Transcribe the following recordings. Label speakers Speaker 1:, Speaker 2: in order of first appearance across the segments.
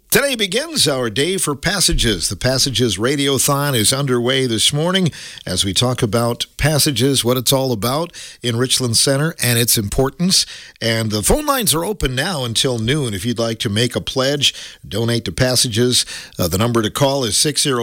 Speaker 1: Today begins our Day for Passages. The Passages Radiothon is underway this morning as we talk about Passages, what it's all about in Richland Center and its importance. And the phone lines are open now until noon. If you'd like to make a pledge, donate to Passages, the number to call is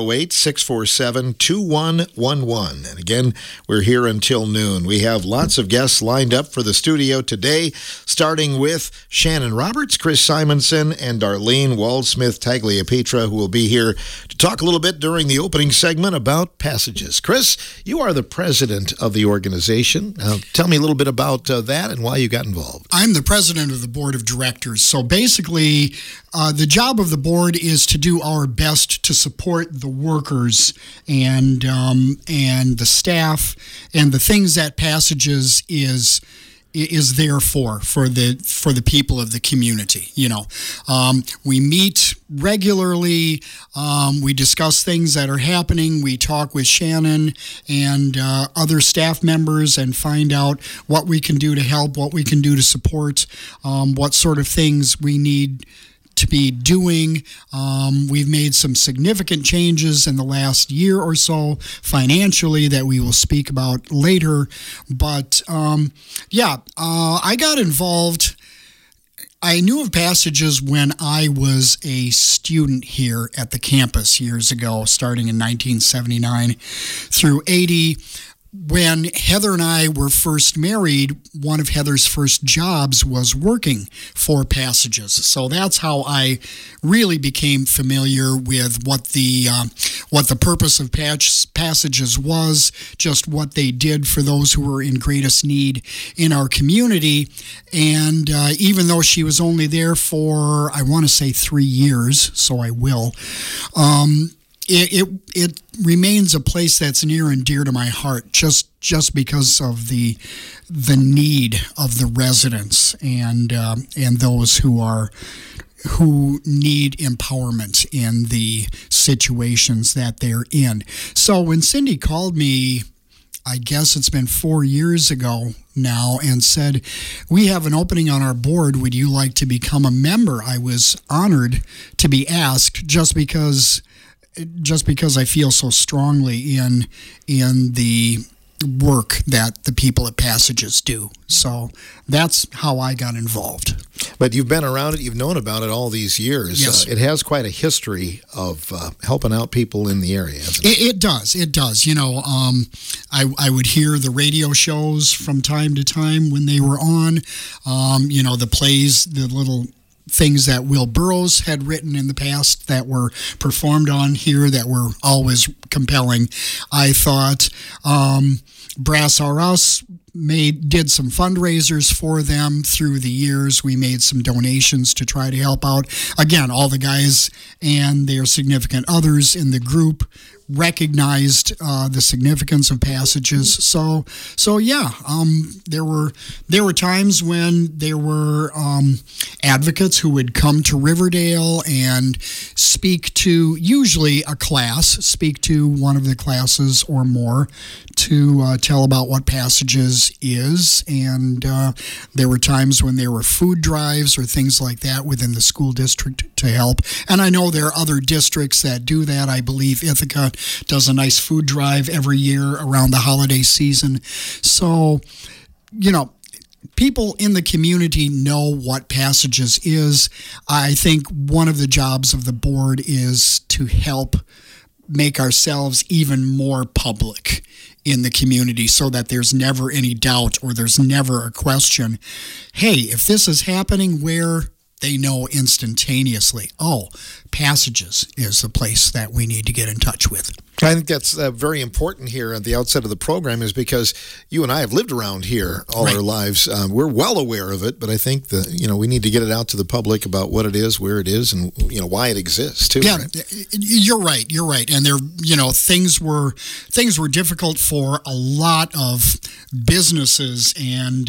Speaker 1: 608-647-2111. And again, we're here until noon. We have lots of guests lined up for the studio today, starting with Shannon Roberts, Chris Simonson, and Darlene Waldsmith Tagliapietra, who will be here to talk a little bit during the opening segment about Passages. Chris, you are the president of the organization. Tell me a little bit about that and why you got involved.
Speaker 2: I'm the president of the board of directors. So basically, the job of the board is to do our best to support the workers and the staff and the things that Passages is there for the people of the community. We meet regularly. We discuss things that are happening. We talk with Shannon and other staff members and find out what we can do to help, what we can do to support, what sort of things we need to be doing. We've made some significant changes in the last year or so financially that we will speak about later. But I got involved. I knew of Passages when I was a student here at the campus years ago, starting in 1979 through 80. When Heather and I were first married, one of Heather's first jobs was working for Passages. So that's how I really became familiar with what the purpose of Passages was, just what they did for those who were in greatest need in our community. And even though she was only there for, I want to say 3 years, so I will, It remains a place that's near and dear to my heart, just because of the need of the residents and those who need empowerment in the situations that they're in. So when Cindy called me, I guess it's been 4 years ago now, and said, "We have an opening on our board. Would you like to become a member?" I was honored to be asked, just because I feel so strongly in the work that the people at Passages do. So that's how I got involved.
Speaker 1: But you've been around it, you've known about it all these years.
Speaker 2: Yes.
Speaker 1: It has quite a history of helping out people in the area, hasn't it?
Speaker 2: It does. I would hear the radio shows from time to time when they were on, the plays, the little things that Will Burroughs had written in the past that were performed on here that were always compelling. I thought Brass R Us did some fundraisers for them through the years. We made some donations to try to help out. Again, all the guys and their significant others in the group recognized the significance of Passages. So there were times when there were advocates who would come to Riverdale and speak to usually a class, speak to one of the classes or more to tell about what Passages is. And there were times when there were food drives or things like that within the school district to help. And I know there are other districts that do that. I believe Ithaca does a nice food drive every year around the holiday season. So, people in the community know what Passages is. I think one of the jobs of the board is to help make ourselves even more public in the community so that there's never any doubt or there's never a question. Hey, if this is happening, where they know instantaneously, Passages is the place that we need to get in touch with.
Speaker 1: I think that's very important here at the outset of the program, is because you and I have lived around here all our lives. We're well aware of it, but I think we need to get it out to the public about what it is, where it is, and why it exists too.
Speaker 2: Yeah,
Speaker 1: right?
Speaker 2: You're right. And there, things were difficult for a lot of businesses and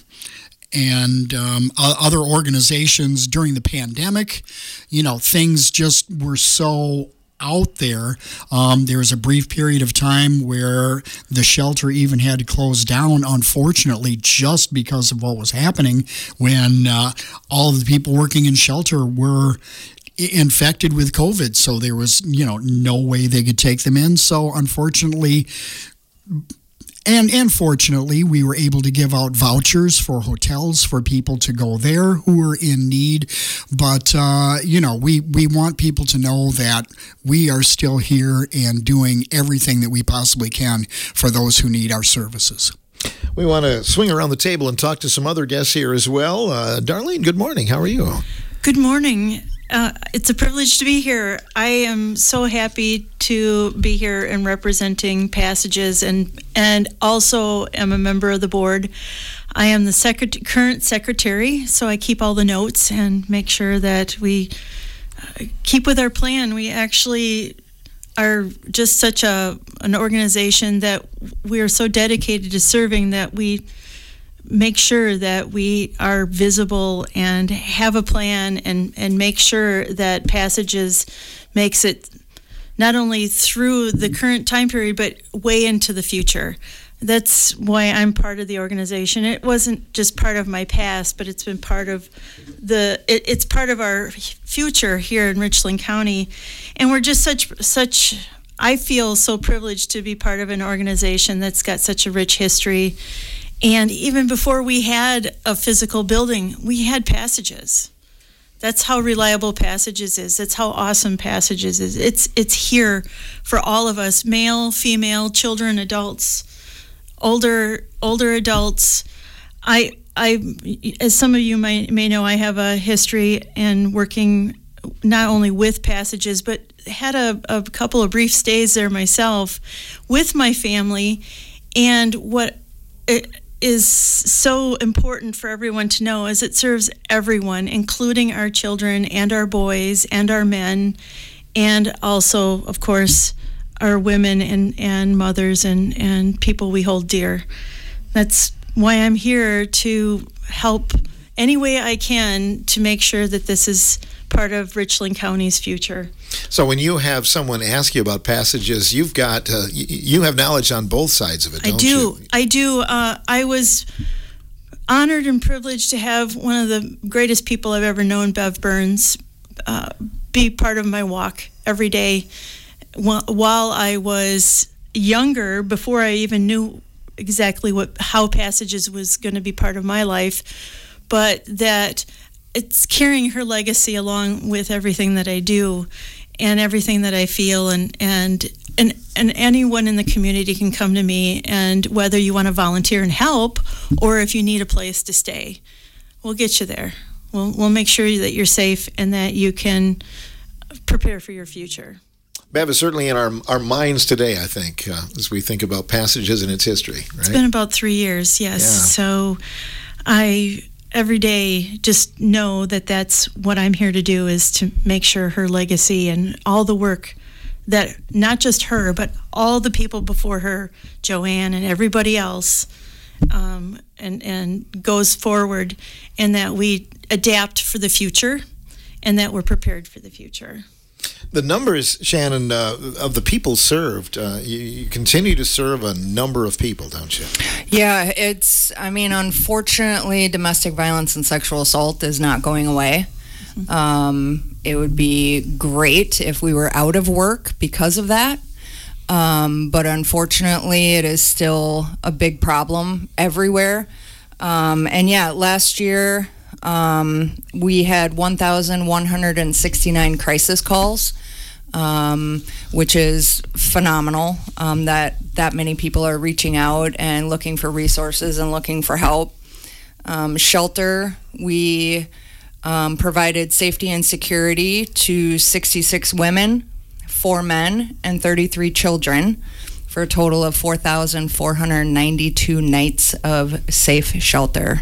Speaker 2: other organizations during the pandemic. Things just were so out there. There was a brief period of time where the shelter even had to close down, unfortunately, just because of what was happening when all of the people working in shelter were infected with COVID, so there was, no way they could take them in. So unfortunately, and fortunately, we were able to give out vouchers for hotels for people to go there who were in need. But, we want people to know that we are still here and doing everything that we possibly can for those who need our services.
Speaker 1: We want to swing around the table and talk to some other guests here as well. Darlene, good morning. How are you?
Speaker 3: Good morning. It's a privilege to be here. I am so happy to be here and representing Passages, and also am a member of the board. I am the current secretary, so I keep all the notes and make sure that we keep with our plan. We actually are just such an organization that we are so dedicated to serving that we make sure that we are visible and have a plan and make sure that Passages makes it not only through the current time period, but way into the future. That's why I'm part of the organization. It wasn't just part of my past, but it's been part of it's part of our future here in Richland County. And we're just such I feel so privileged to be part of an organization that's got such a rich history. And even before we had a physical building, we had Passages. That's how reliable Passages is. That's how awesome Passages is. It's here for all of us, male, female, children, adults, older adults. I as some of you may know, I have a history in working not only with Passages, but had a couple of brief stays there myself with my family. And what it is so important for everyone to know is it serves everyone, including our children and our boys and our men, and also, of course, our women and mothers and people we hold dear. That's why I'm here to help any way I can to make sure that this is part of Richland County's future.
Speaker 1: So when you have someone ask you about Passages, you've got you have knowledge on both sides of it, don't you?
Speaker 3: I do. I was honored and privileged to have one of the greatest people I've ever known, Bev Burns, be part of my walk every day. While I was younger, before I even knew exactly how Passages was going to be part of my life, but that it's carrying her legacy along with everything that I do and everything that I feel, and anyone in the community can come to me, and whether you want to volunteer and help or if you need a place to stay, we'll get you there. We'll make sure that you're safe and that you can prepare for your future.
Speaker 1: Bev is certainly in our minds today, I think, as we think about Passages and its history, right?
Speaker 3: It's been about 3 years, yes. Yeah. So I every day just know that that's what I'm here to do, is to make sure her legacy and all the work that not just her, but all the people before her, Joanne and everybody else, and goes forward, and that we adapt for the future and that we're prepared for the future.
Speaker 1: The numbers, Shannon, of the people served, you continue to serve a number of people, don't you?
Speaker 4: Yeah, unfortunately, domestic violence and sexual assault is not going away. It would be great if we were out of work because of that. But unfortunately, it is still a big problem everywhere. Last year, we had 1,169 crisis calls, which is phenomenal, that many people are reaching out and looking for resources and looking for help. Shelter, we provided safety and security to 66 women, 4 men, and 33 children, for a total of 4,492 nights of safe shelter.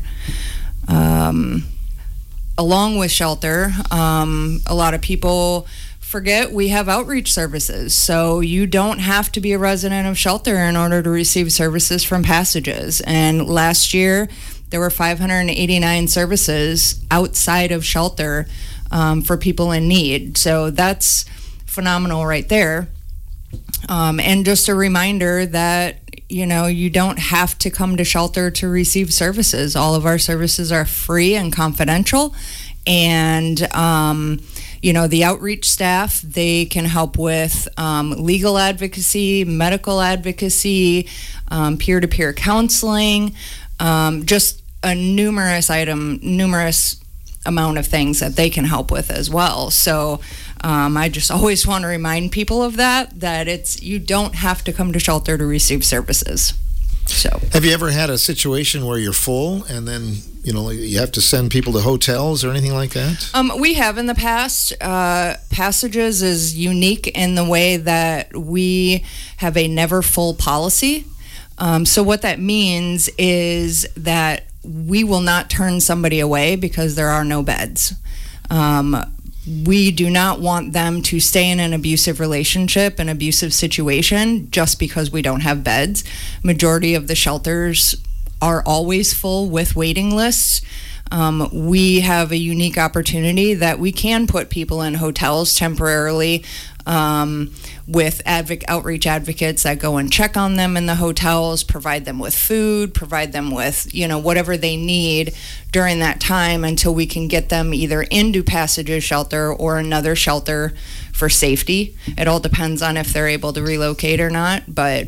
Speaker 4: Along with shelter, a lot of people forget we have outreach services. So you don't have to be a resident of shelter in order to receive services from Passages. And last year, there were 589 services outside of shelter for people in need. So that's phenomenal right there. And just a reminder that you don't have to come to shelter to receive services. All of our services are free and confidential. And, The outreach staff, they can help with legal advocacy, medical advocacy, peer-to-peer counseling, just a numerous amount of things that they can help with as well. So I just always want to remind people of that you don't have to come to shelter to receive services. So,
Speaker 1: have you ever had a situation where you're full and then you have to send people to hotels or anything like that?
Speaker 4: We have in the past. Passages is unique in the way that we have a never full policy. So what that means is that we will not turn somebody away because there are no beds. We do not want them to stay in an abusive relationship, an abusive situation, just because we don't have beds. Majority of the shelters are always full with waiting lists. We have a unique opportunity that we can put people in hotels temporarily with outreach advocates that go and check on them in the hotels, provide them with food, provide them with, whatever they need during that time until we can get them either into Passages shelter or another shelter for safety. It all depends on if they're able to relocate or not. But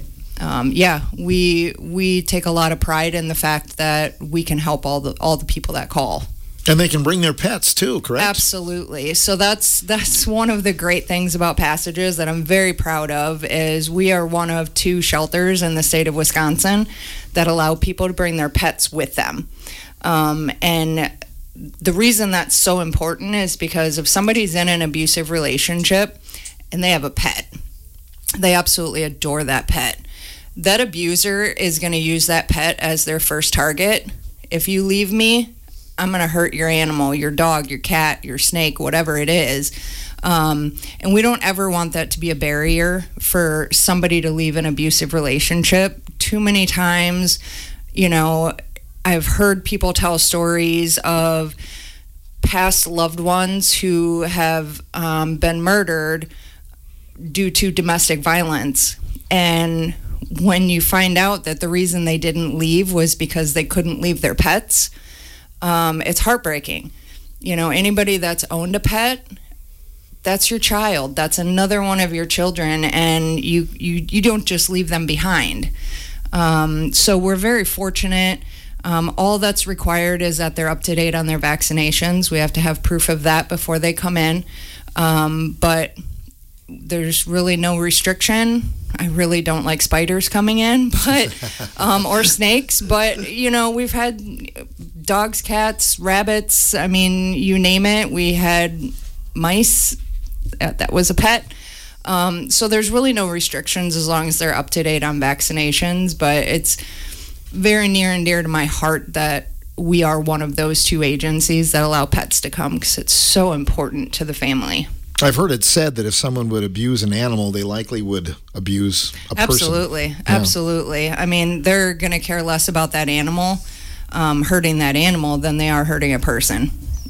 Speaker 4: we take a lot of pride in the fact that we can help all the people that call.
Speaker 1: And they can bring their pets too, correct?
Speaker 4: Absolutely. So that's one of the great things about Passages that I'm very proud of is we are one of 2 shelters in the state of Wisconsin that allow people to bring their pets with them. And the reason that's so important is because if somebody's in an abusive relationship and they have a pet, they absolutely adore that pet. That abuser is going to use that pet as their first target. If you leave me, I'm going to hurt your animal, your dog, your cat, your snake, whatever it is. And we don't ever want that to be a barrier for somebody to leave an abusive relationship. Too many times, I've heard people tell stories of past loved ones who have been murdered due to domestic violence. And when you find out that the reason they didn't leave was because they couldn't leave their pets, it's heartbreaking. Anybody that's owned a pet, that's your child. That's another one of your children, and you don't just leave them behind. So we're very fortunate. All that's required is that they're up to date on their vaccinations. We have to have proof of that before they come in. But there's really no restriction. I really don't like spiders coming in, but or snakes. But we've had dogs, cats, rabbits. I mean, you name it. We had mice. That was a pet. So there's really no restrictions as long as they're up to date on vaccinations. But it's very near and dear to my heart that we are one of those 2 agencies that allow pets to come because it's so important to the family.
Speaker 1: I've heard it said that if someone would abuse an animal, they likely would abuse a person.
Speaker 4: Absolutely. Absolutely. I mean, they're going to care less about that animal, hurting that animal, than they are hurting a person.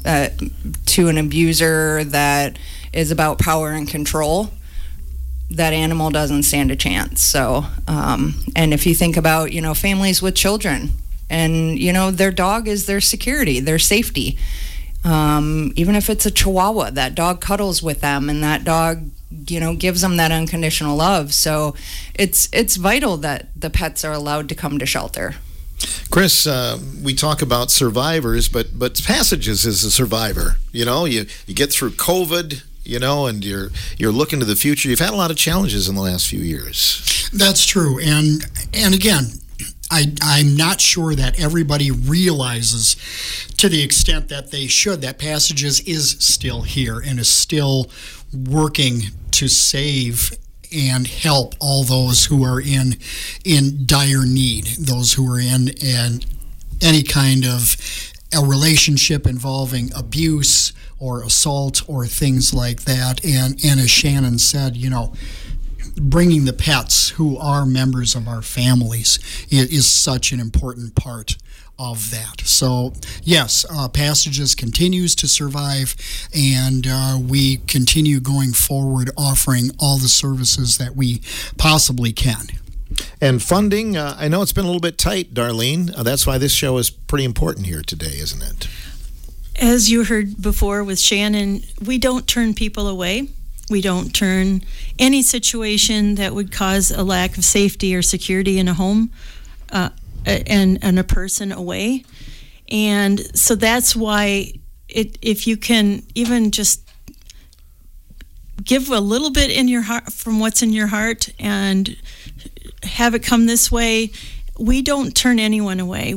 Speaker 4: To an abuser that is about power and control, that animal doesn't stand a chance. So, and if you think about, families with children and, their dog is their security, their safety. Even if it's a Chihuahua, that dog cuddles with them and that dog, gives them that unconditional love. So it's vital that the pets are allowed to come to shelter.
Speaker 1: Chris, we talk about survivors, but Passages is a survivor. You get through COVID, and you're looking to the future. You've had a lot of challenges in the last few years.
Speaker 2: That's true. And again, I'm not sure that everybody realizes to the extent that they should that Passages is still here and is still working to save and help all those who are in dire need, those who are in any kind of a relationship involving abuse or assault or things like that. And as Shannon said, bringing the pets who are members of our families is such an important part of that. So yes, Passages continues to survive, and we continue going forward offering all the services that we possibly can.
Speaker 1: And funding, I know it's been a little bit tight, Darlene. That's why this show is pretty important here today, isn't it?
Speaker 3: As you heard before with Shannon, we don't turn people away. We don't turn any situation that would cause a lack of safety or security in a home and a person away. And so that's why if you can even just give a little bit in your heart from what's in your heart and have it come this way, we don't turn anyone away.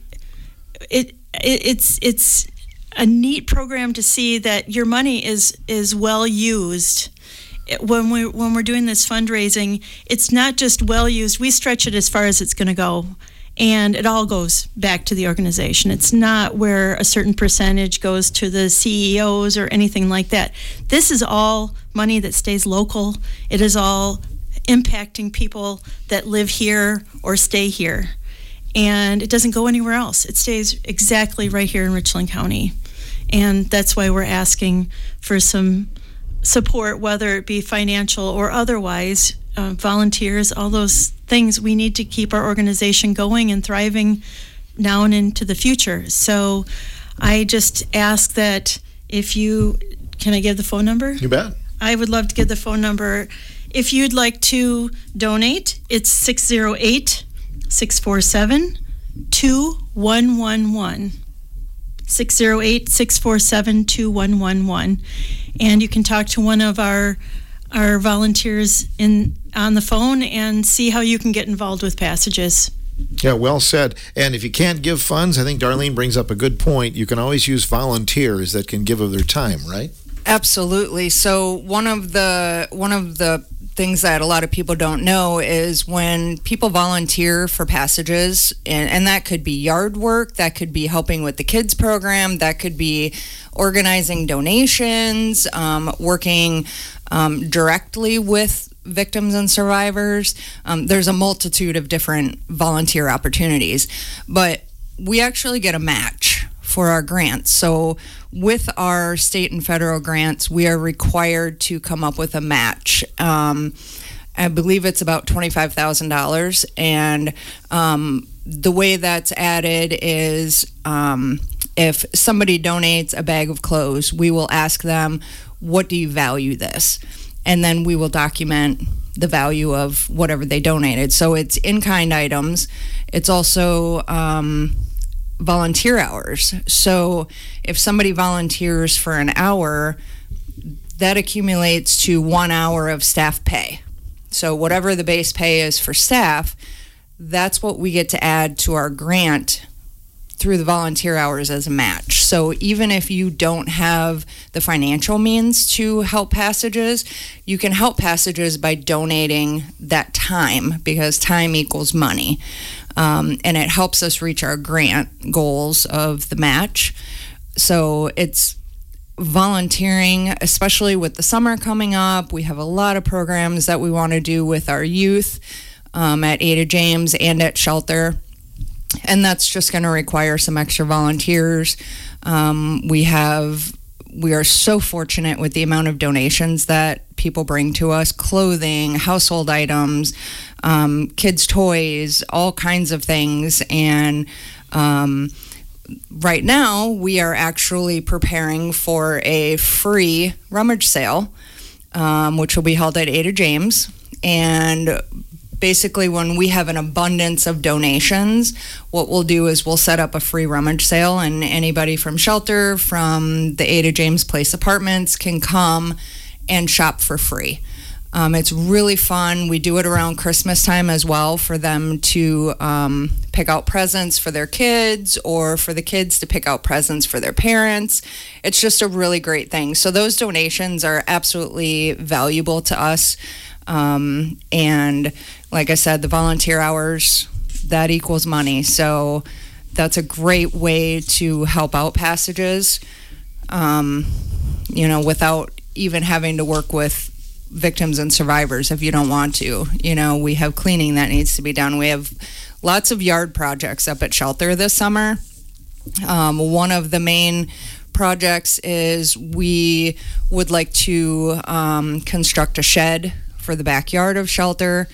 Speaker 3: It's a neat program to see that your money is well used. When we're doing this fundraising, it's not just well used. We stretch it as far as it's going to go, and it all goes back to the organization. It's not where a certain percentage goes to the CEOs or anything like that. This is all money that stays local. It is all impacting people that live here or stay here, and it doesn't go anywhere else. It stays exactly right here in Richland County. And that's why we're asking for some support, whether it be financial or otherwise, volunteers, all those things. We need to keep our organization going and thriving now and into the future. So I just ask that can I give the phone number?
Speaker 1: You bet.
Speaker 3: I would love to give the phone number. If you'd like to donate, it's 608-647-2111. 608-647-2111, and you can talk to one of our volunteers on the phone and see how you can get involved with Passages.
Speaker 1: Yeah, well said. And if you can't give funds, I think Darlene brings up a good point. You can always use volunteers that can give of their time, right?
Speaker 4: Absolutely. So one of the things that a lot of people don't know is when people volunteer for Passages, and that could be yard work, that could be helping with the kids program, that could be organizing donations, working directly with victims and survivors. There's a multitude of different volunteer opportunities, but we actually get a match for our grants. So with our state and federal grants, we are required to come up with a match. I believe it's about $25,000. And the way that's added is if somebody donates a bag of clothes, we will ask them, what do you value this? And then we will document the value of whatever they donated. So it's in-kind items. It's also volunteer hours. So if somebody volunteers for an hour, that accumulates to 1 hour of staff pay. So whatever the base pay is for staff, that's what we get to add to our grant through the volunteer hours as a match. So even if you don't have the financial means to help Passages, you can help Passages by donating that time, because time equals money. And it helps us reach our grant goals of the match. So it's volunteering, especially with the summer coming up. We have a lot of programs that we want to do with our youth at Ada James and at Shelter. And that's just going to require some extra volunteers. We are so fortunate with the amount of donations that people bring to us: clothing, household items, kids' toys, all kinds of things. And right now, we are actually preparing for a free rummage sale, which will be held at Ada James. And basically, when we have an abundance of donations, what we'll do is we'll set up a free rummage sale, and anybody from Shelter, from the Ada James Place Apartments can come and shop for free. It's really fun. We do it around Christmas time as well, for them to pick out presents for their kids, or for the kids to pick out presents for their parents. It's just a really great thing. So those donations are absolutely valuable to us. And like I said, the volunteer hours, that equals money. So that's a great way to help out Passages, without even having to work with victims and survivors if you don't want to. We have cleaning that needs to be done. We have lots of yard projects up at Shelter this summer. One of the main projects is we would like to construct a shed for the backyard of Shelter.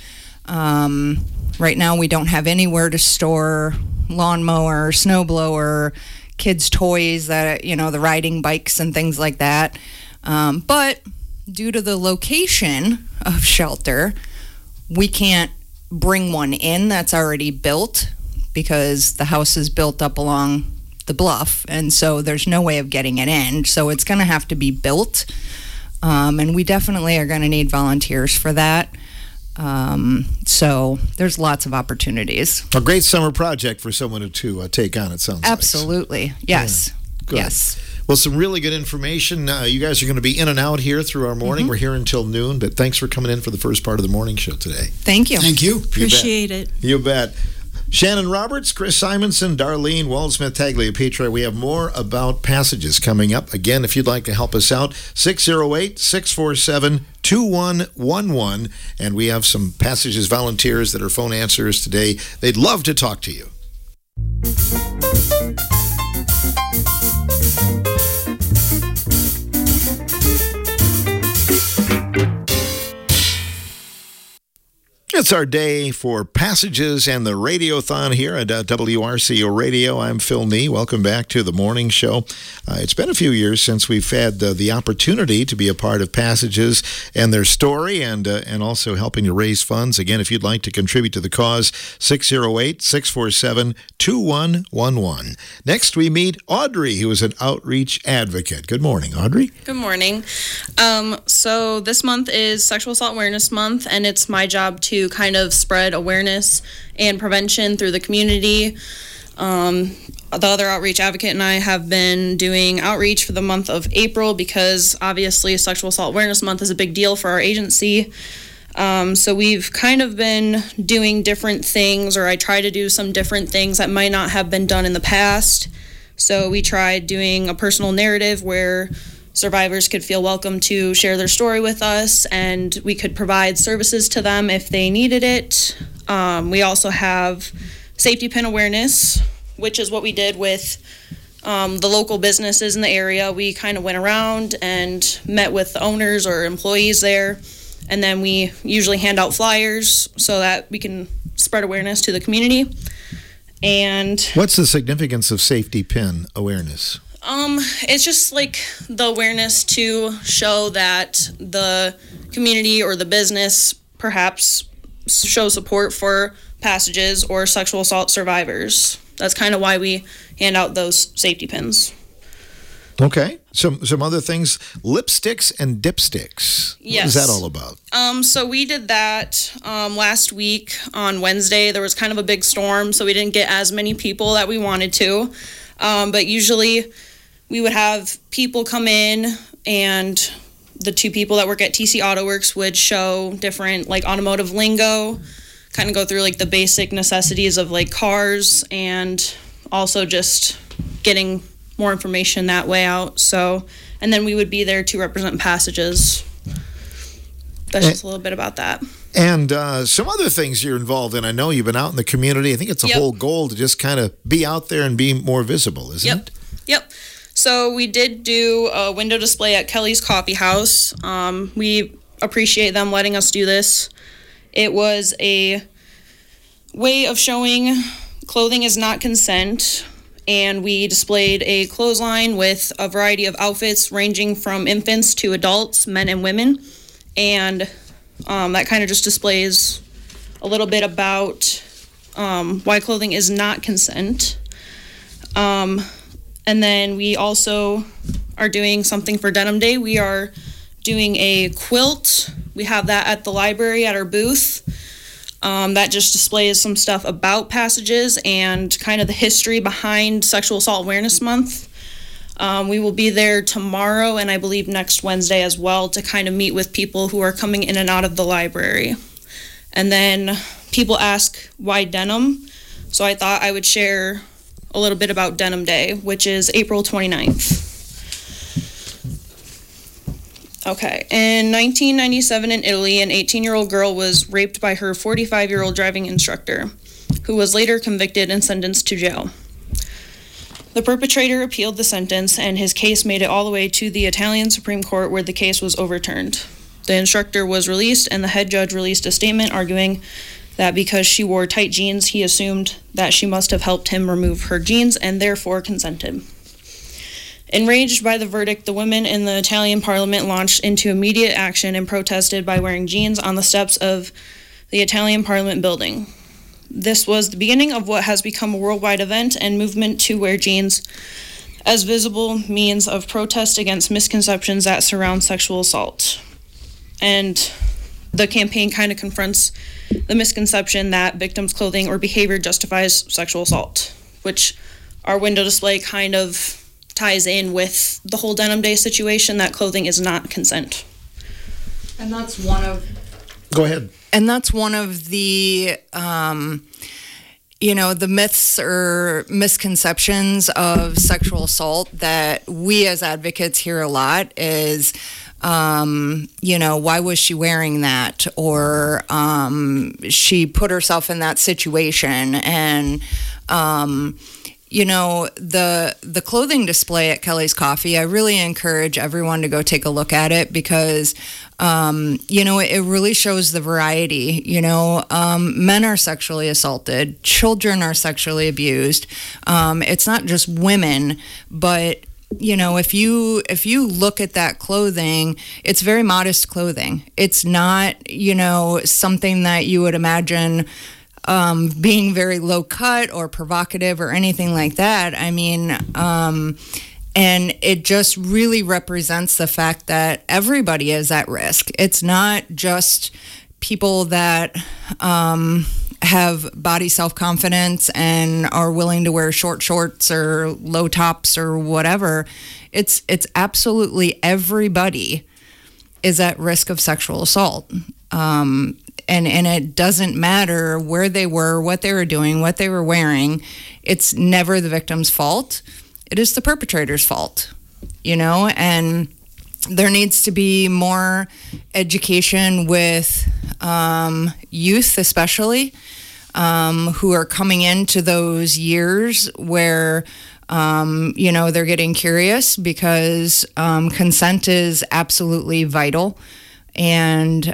Speaker 4: Right now we don't have anywhere to store lawnmower, snow blower, kids' toys, that, the riding bikes and things like that. But due to the location of shelter, we can't bring one in that's already built because the house is built up along the bluff, and so there's no way of getting it in. So it's going to have to be built, and we definitely are going to need volunteers for that. So there's lots of opportunities.
Speaker 1: A great summer project for someone to take on, it sounds
Speaker 4: Absolutely. Yes.
Speaker 1: Good.
Speaker 4: Yes.
Speaker 1: Well, some really good information. You guys are going to be in and out here through our morning. We're here until noon, but thanks for coming in for the first part of the morning show today.
Speaker 4: Thank you.
Speaker 2: Thank you.
Speaker 3: Appreciate it.
Speaker 1: You bet. Shannon Roberts, Chris Simonson, Darlene Waldsmith, Tagliapietra. We have more about Passages coming up. Again, if you'd like to help us out, 608-647-2111. And we have some Passages volunteers that are phone answers today. They'd love to talk to you. It's our day for Passages and the Radiothon here at WRCO Radio. I'm Phil Nee. Welcome back to the morning show. It's been a few years since we've had the opportunity to be a part of Passages and their story, and also helping to raise funds. Again, if you'd like to contribute to the cause, 608-647-2111. Next, we meet Audrey, who is an outreach advocate. Good morning, Audrey.
Speaker 5: Good morning. So this month is Sexual Assault Awareness Month, and it's my job to kind of spread awareness and prevention through the community. The other outreach advocate and I have been doing outreach for the month of April because obviously Sexual Assault Awareness Month is a big deal for our agency. So we've kind of been doing different things, or I try to do some different things that might not have been done in the past. So we tried doing a personal narrative where survivors could feel welcome to share their story with us, and we could provide services to them if they needed it. We also have safety pin awareness, which is what we did with the local businesses in the area. We kind of went around and met with the owners or employees there, and then we usually hand out flyers so that we can spread awareness to the community. And
Speaker 1: what's the significance of safety pin awareness?
Speaker 5: It's just like the awareness to show that the community or the business perhaps show support for Passages or sexual assault survivors. That's kind of why we hand out those safety pins.
Speaker 1: Okay. Some other things, lipsticks and dipsticks.
Speaker 5: Yes.
Speaker 1: What is that all about?
Speaker 5: So we did that last week on Wednesday. There was kind of a big storm, so we didn't get as many people that we wanted to. But usually we would have people come in, and the two people that work at TC Auto Works would show different like automotive lingo, kind of go through like the basic necessities of like cars, and also just getting more information that way out. So, and then we would be there to represent Passages. That's just a little bit about that.
Speaker 1: And some other things you're involved in. I know you've been out in the community. I think it's a whole goal to just kind of be out there and be more visible, isn't it?
Speaker 5: Yep. So we did do a window display at Kelly's Coffee House. We appreciate them letting us do this. It was a way of showing clothing is not consent, and we displayed a clothesline with a variety of outfits ranging from infants to adults, men and women, and that kind of just displays a little bit about why clothing is not consent. And then we also are doing something for Denim Day. We are doing a quilt. We have that at the library at our booth. That just displays some stuff about Passages and kind of the history behind Sexual Assault Awareness Month. We will be there tomorrow and I believe next Wednesday as well to kind of meet with people who are coming in and out of the library. And then people ask why denim, so I thought I would share a little bit about Denim Day, which is April 29th. Okay, in 1997 in Italy, an 18-year-old girl was raped by her 45-year-old driving instructor, who was later convicted and sentenced to jail. The perpetrator appealed the sentence, and his case made it all the way to the Italian Supreme Court, where the case was overturned. The instructor was released, and the head judge released a statement arguing that because she wore tight jeans, he assumed that she must have helped him remove her jeans and therefore consented. Enraged by the verdict, the women in the Italian parliament launched into immediate action and protested by wearing jeans on the steps of the Italian parliament building. This was the beginning of what has become a worldwide event and movement to wear jeans as visible means of protest against misconceptions that surround sexual assault. And the campaign kind of confronts the misconception that victims' clothing or behavior justifies sexual assault, which our window display kind of ties in with the whole Denim Day situation, that clothing is not consent.
Speaker 4: And that's one of...
Speaker 1: Go ahead.
Speaker 4: And that's one of the, the myths or misconceptions of sexual assault that we as advocates hear a lot is, why was she wearing that? Or she put herself in that situation. And, the clothing display at Kelly's Coffee, I really encourage everyone to go take a look at it because, it really shows the variety. Men are sexually assaulted, children are sexually abused. It's not just women, but if you look at that clothing, it's very modest clothing. It's not, something that you would imagine being very low cut or provocative or anything like that. I mean, and it just really represents the fact that everybody is at risk. It's not just people that have body self-confidence and are willing to wear short shorts or low tops or whatever. It's absolutely everybody is at risk of sexual assault. And it doesn't matter where they were, what they were doing, what they were wearing. It's never the victim's fault. It is the perpetrator's fault, and there needs to be more education with youth, especially, who are coming into those years where, they're getting curious because consent is absolutely vital. And,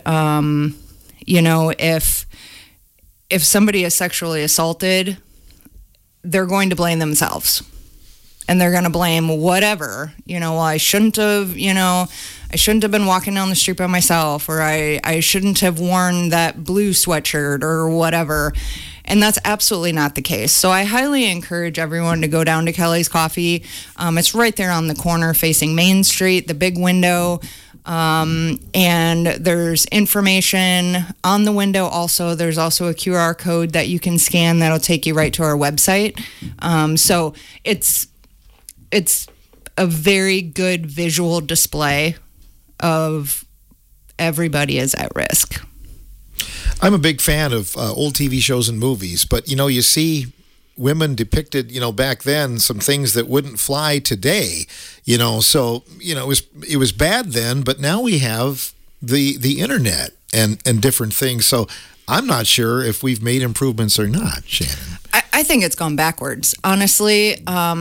Speaker 4: if somebody is sexually assaulted, they're going to blame themselves. And they're going to blame whatever, I shouldn't have been walking down the street by myself, or I shouldn't have worn that blue sweatshirt or whatever. And that's absolutely not the case. So I highly encourage everyone to go down to Kelly's Coffee. It's right there on the corner facing Main Street, the big window. And there's information on the window also. There's also a QR code that you can scan that'll take you right to our website. So it's a very good visual display of everybody is at risk.
Speaker 1: I'm a big fan of old TV shows and movies, but you see women depicted, back then, some things that wouldn't fly today, so it was bad then, but now we have the internet and different things. So I'm not sure if we've made improvements or not, Shannon.
Speaker 4: I think it's gone backwards, honestly.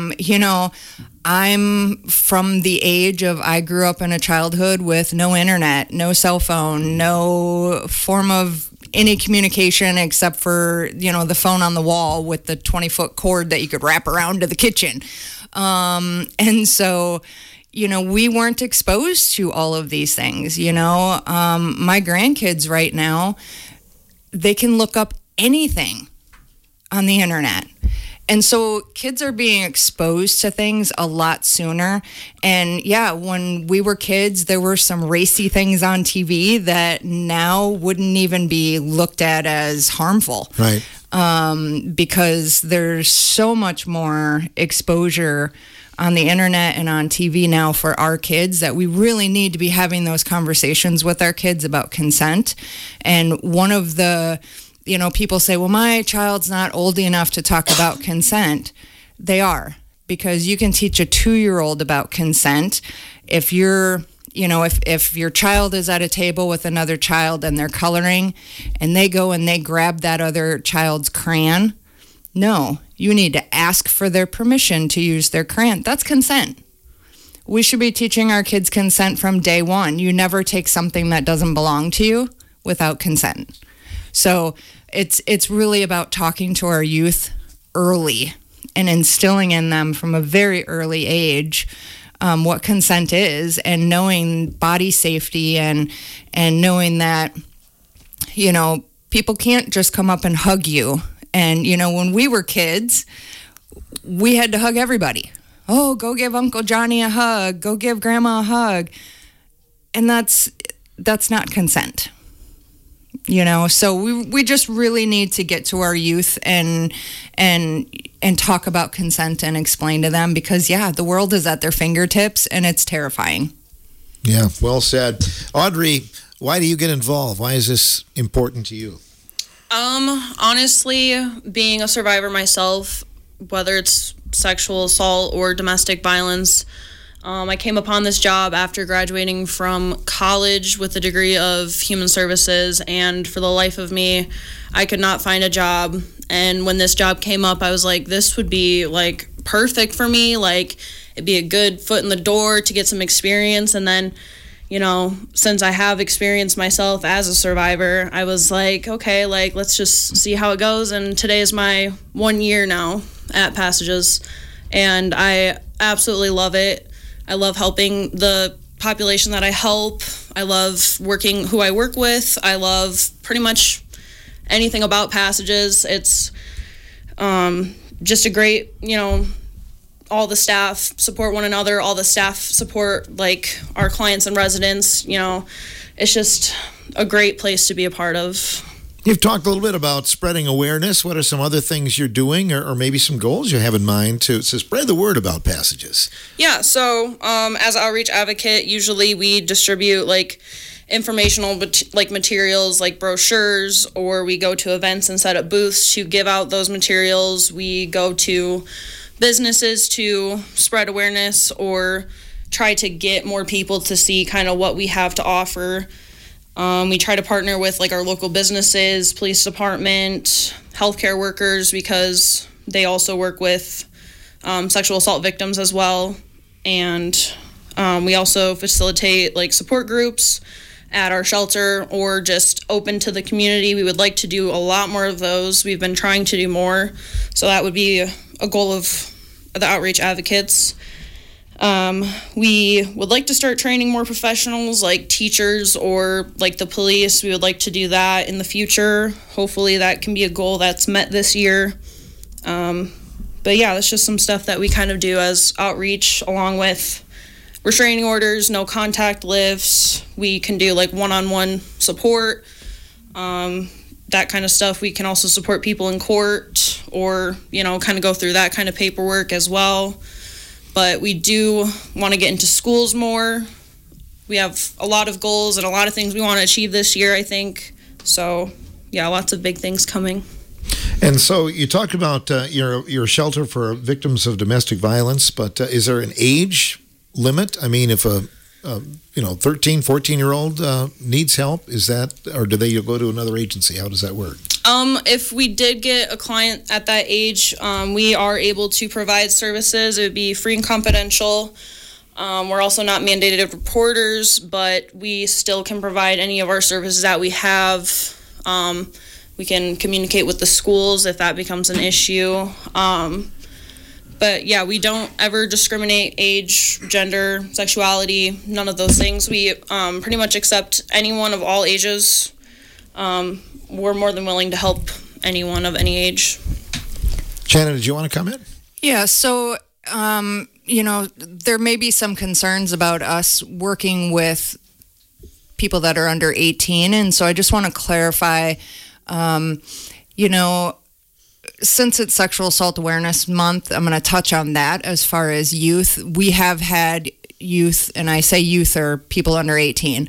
Speaker 4: I'm from the age of, I grew up in a childhood with no internet, no cell phone, no form of any communication except for, the phone on the wall with the 20-foot cord that you could wrap around to the kitchen. And so, we weren't exposed to all of these things, my grandkids right now, they can look up anything on the internet. And so kids are being exposed to things a lot sooner. And yeah, when we were kids, there were some racy things on TV that now wouldn't even be looked at as harmful.
Speaker 1: Right.
Speaker 4: Because there's so much more exposure on the internet and on TV now for our kids that we really need to be having those conversations with our kids about consent. And one of the people say, well, my child's not old enough to talk about consent. They are, because you can teach a 2-year-old about consent. If you're, if your child is at a table with another child and they're coloring and they go and they grab that other child's crayon, no, you need to ask for their permission to use their crayon. That's consent. We should be teaching our kids consent from day one. You never take something that doesn't belong to you without consent. So it's really about talking to our youth early and instilling in them from a very early age what consent is, and knowing body safety, and knowing that, you know, people can't just come up and hug you. And, you know, when we were kids, we had to hug everybody. Oh, go give Uncle Johnny a hug. Go give Grandma a hug. And that's not consent. You know, so we just really need to get to our youth and talk about consent and explain to them, because the world is at their fingertips and it's terrifying.
Speaker 1: Yeah, well said. Audrey, why do you get involved? Why is this important to you?
Speaker 5: Honestly, being a survivor myself, whether it's sexual assault or domestic violence, I came upon this job after graduating from college with a degree of human services, and for the life of me, I could not find a job. And when this job came up, I was like, this would be like perfect for me. Like, it'd be a good foot in the door to get some experience. And then, you know, since I have experience myself as a survivor, I was like, okay, like, let's just see how it goes. And today is my 1 year now at Passages, and I absolutely love it. I love helping the population that I help. I love working who I work with. I love pretty much anything about Passages. It's just a great, you know, all the staff support one another. All the staff support, like, our clients and residents. You know, it's just a great place to be a part of.
Speaker 1: You've talked a little bit about spreading awareness. What are some other things you're doing, or maybe some goals you have in mind to spread the word about Passages?
Speaker 5: Yeah, so as outreach advocate, usually we distribute like informational materials like brochures, or we go to events and set up booths to give out those materials. We go to businesses to spread awareness or try to get more people to see kind of what we have to offer. We try to partner with like our local businesses, police department, healthcare workers, because they also work with sexual assault victims as well. And we also facilitate like support groups at our shelter, or just open to the community. We would like to do a lot more of those. We've been trying to do more. So that would be a goal of the outreach advocates. We would like to start training more professionals like teachers or like the police. We would like to do that in the future. Hopefully that can be a goal that's met this year. But yeah, that's just some stuff that we kind of do as outreach, along with restraining orders, no contact lifts. We can do like one-on-one support, that kind of stuff. We can also support people in court, or, you know, kind of go through that kind of paperwork as well. But we do want to get into schools more. We have a lot of goals and a lot of things we want to achieve this year, I think. So, yeah, lots of big things coming.
Speaker 1: And so you talked about your shelter for victims of domestic violence, but is there an age limit? I mean, if a 13, 14-year-old needs help, is that, or do they go to another agency? How does that work?
Speaker 5: If we did get a client at that age, we are able to provide services. It would be free and confidential. We're also not mandated reporters, but we still can provide any of our services that we have. We can communicate with the schools if that becomes an issue. But yeah, we don't ever discriminate age, gender, sexuality, none of those things. We pretty much accept anyone of all ages. We're more than willing to help anyone of any age.
Speaker 1: Shannon, did you want to comment?
Speaker 4: Yeah, so, there may be some concerns about us working with people that are under 18. And so I just want to clarify, since it's Sexual Assault Awareness Month, I'm going to touch on that as far as youth. We have had youth, and I say youth are people under 18,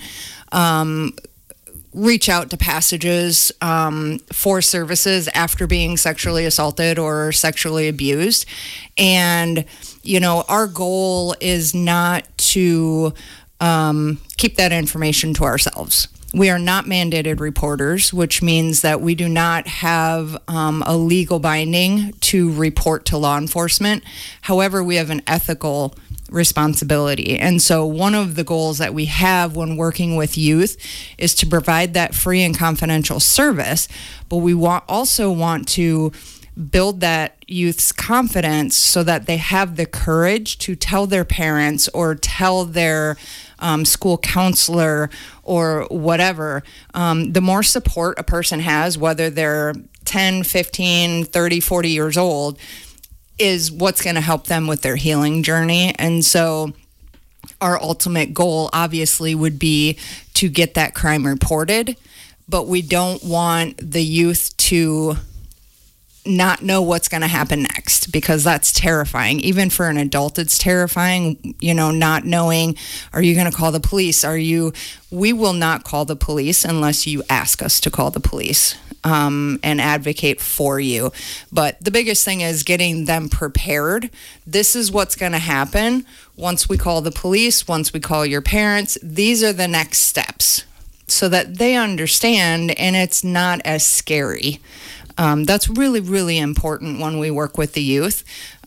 Speaker 4: reach out to Passages for services after being sexually assaulted or sexually abused. And, our goal is not to keep that information to ourselves. We are not mandated reporters, which means that we do not have a legal binding to report to law enforcement. However, we have an ethical responsibility. And so one of the goals that we have when working with youth is to provide that free and confidential service, but we also want to build that youth's confidence so that they have the courage to tell their parents or tell their school counselor or whatever. The more support a person has, whether they're 10, 15, 30, 40 years old, is what's going to help them with their healing journey. And so our ultimate goal obviously would be to get that crime reported, but we don't want the youth to not know what's going to happen next, because that's terrifying. Even for an adult, it's terrifying, not knowing, are you going to call the police? We will not call the police unless you ask us to call the police. And advocate for you. But the biggest thing is getting them prepared. This is what's going to happen once we call the police, once we call your parents. These are the next steps so that they understand and it's not as scary. That's really, really important when we work with the youth.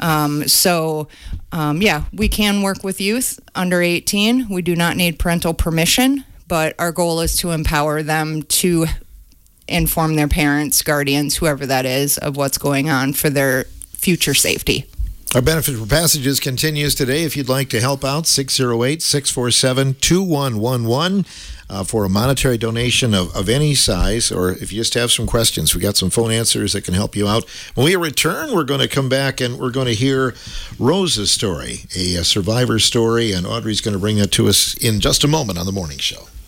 Speaker 4: We can work with youth under 18. We do not need parental permission, but our goal is to empower them to inform their parents, guardians, whoever that is, of what's going on for their future safety.
Speaker 1: Our Benefit for Passages continues today. If you'd like to help out, 608-647-2111 for a monetary donation of any size, or if you just have some questions, we got some phone answers that can help you out. When we return, we're going to come back and we're going to hear Rose's story, a survivor story, and Audrey's going to bring that to us in just a moment on The Morning Show.